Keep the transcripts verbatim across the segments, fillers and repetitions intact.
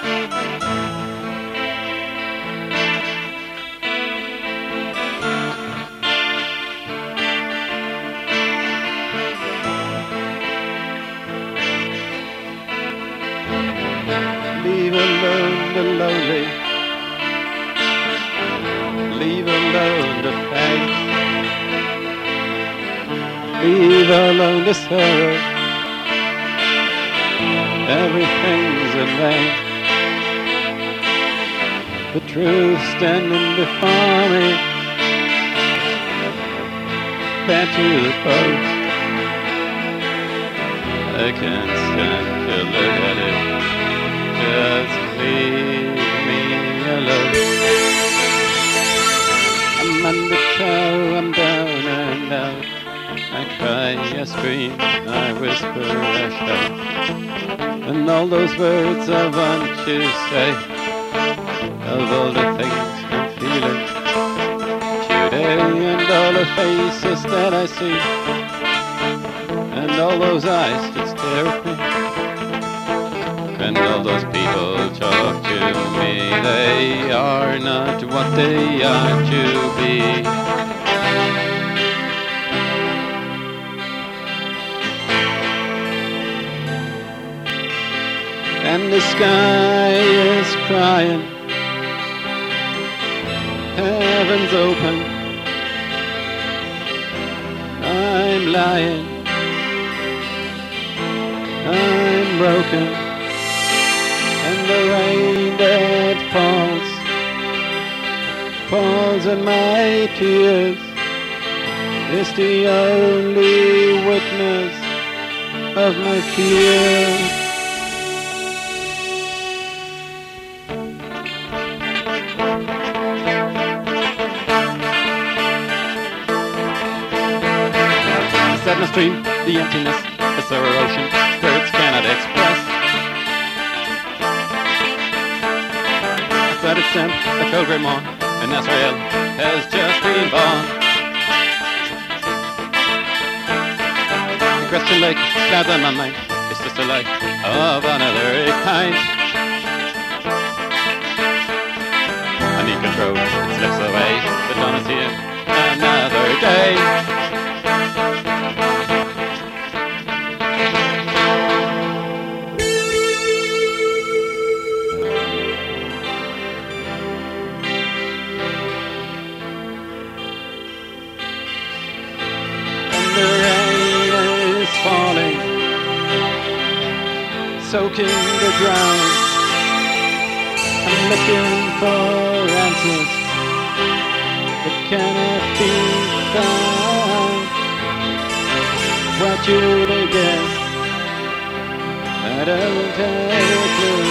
Leave alone the lonely, leave alone the pain, leave alone the sorrow, everything's in vain. The truth standing before me, bent to the post. I can't stand to look at it. Just leave me alone. I'm undertow, I'm down and out. I cry, I scream, I whisper, I shout. And all those words I want to say, of all the things I'm feeling today, and all the faces that I see, and all those eyes that stare at me. And all those people talk to me, they are not what they are to be. And the sky is crying, heaven's open, I'm lying, I'm broken. And the rain that falls, falls on my tears, is the only witness of my fear. The sadness stream, the emptiness, the sorrow ocean, words cannot express. That it's sent a cold grey morn, and Azrael has just been born. The question lake clouds on my mind, it's just a light of another kind. I need control, it slips away, the dawn is here, another day. Falling, soaking the ground. I'm looking for answers that cannot be found. What should I guess? I don't have a clue.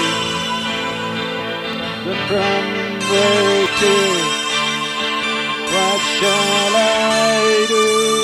But from where to? What shall I do?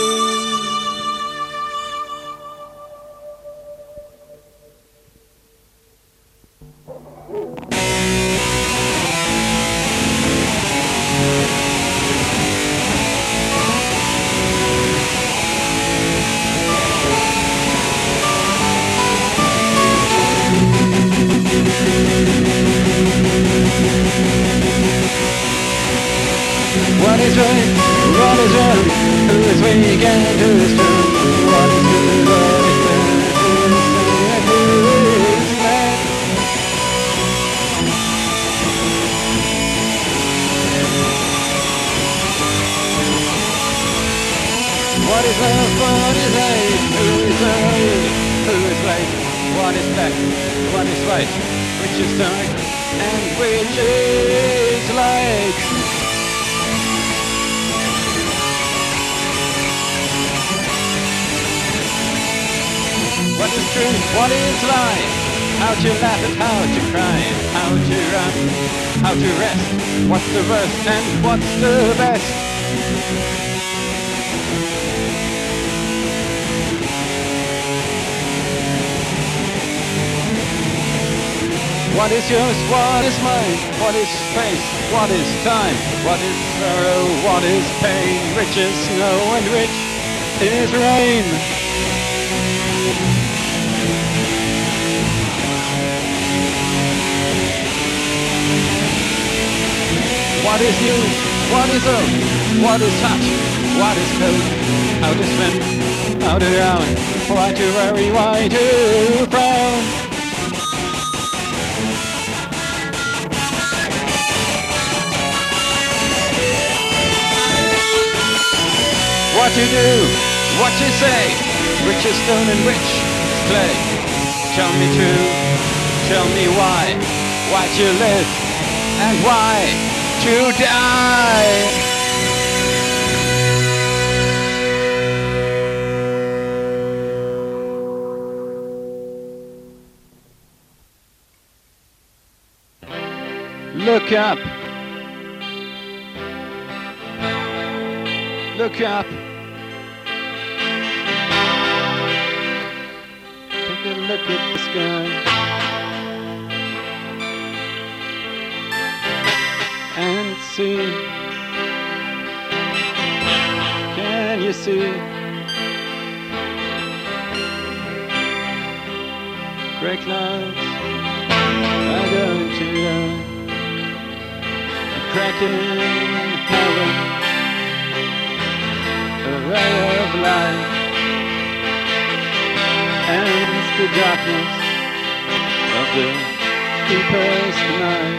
What is right? What is wrong? Who is weak and who is strong? What is good? What is bad? Who is sad? Who is mad? What is love? What is hate? Who is right? Who is right? What is black? What is white? Which is dark and which is light? What is truth? What is lie? How to laugh and how to cry? How to run? How to rest? What's the worst and what's the best? What is yours? What is mine? What is space? What is time? What is sorrow? What is pain? Rich is snow and rich is rain. What is new? What is old? What is touch? What is cold? How to swim? How to drown? Why to worry? Why to frown? What you do? What you say? Which is stone and which is clay? Tell me true. Tell me why. Why to live and why to die? Look up. Look up. Take a look at the sky. And see. Can you see? Grey clouds are going to die. Cracking heaven, a ray of light, ends the darkness of the deepest night.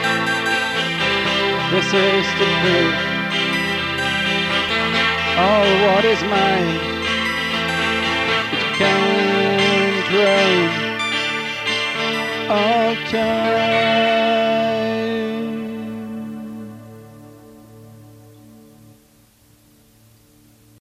This is the proof. All what is mine, it can't rain all time.